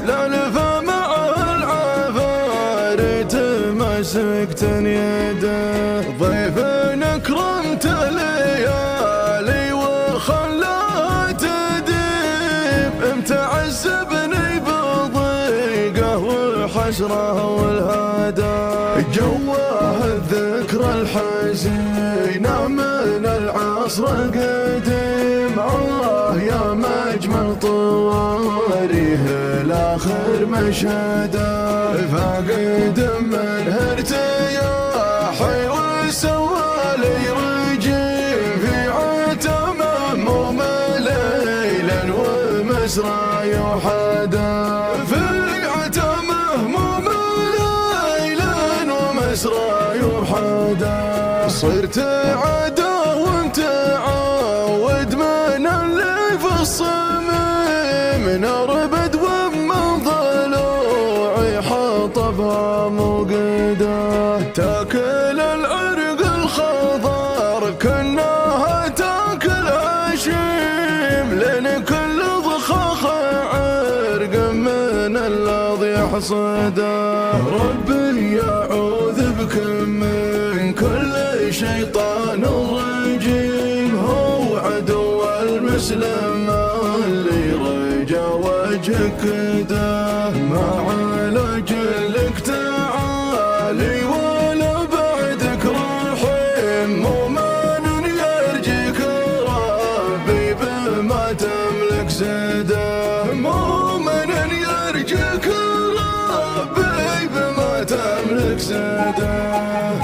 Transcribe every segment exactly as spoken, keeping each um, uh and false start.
لالفة مع العفاريت مسكت يده، ضيف أكرمت ليالي وخلاه تديب، متعذبني بضيقه وحسره والهدى، جواه الذكرى الحزينة من العصر القديم. الله يا مجمل طواريه الآخر مشهده، فاقد منه ارتياحي وسوى لي رجيم، في عتمه مو ليلا ومسرى يوحدا، في عتمه مو ليلا ومسرى يوحدا. صرت عدا وانت عاود من اللي في الصميم، نربد ومن ضلوعي حطبها موقده، تاكل العرق الخضر كأنها تاكل هشيم، لين كل ضخاخ عرق من الذي يحصده. ربي يعوذ بك من كل شيطان رجيم، هو عدو المسلم اللي رجا وجهك ده، ما علاج لك تعالي ولا بعدك رحيم، مؤمن يرجيك ربي بما تملك زده، مؤمن يرجيك ربي بما تملك زده.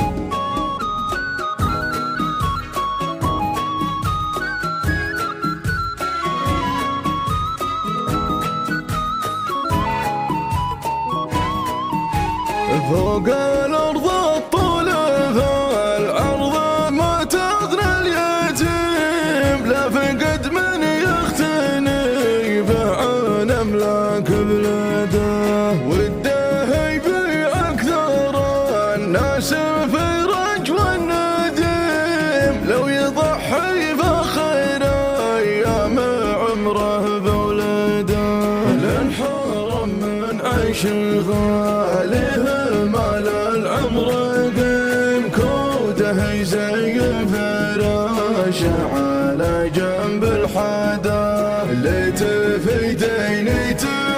فوق الأرض الطول فالعرض ما تغنى اليتيم، لا فقد من يختني بعن أملاك بلاده، وده يبيع أكثر الناس في رجوى النديم، لو يضحي فخير أيام عمره بولده، لانحرم من عيش غالي مال العمر قيم، كوده يزين فراشه على جنب الحدا، اللي تفيديني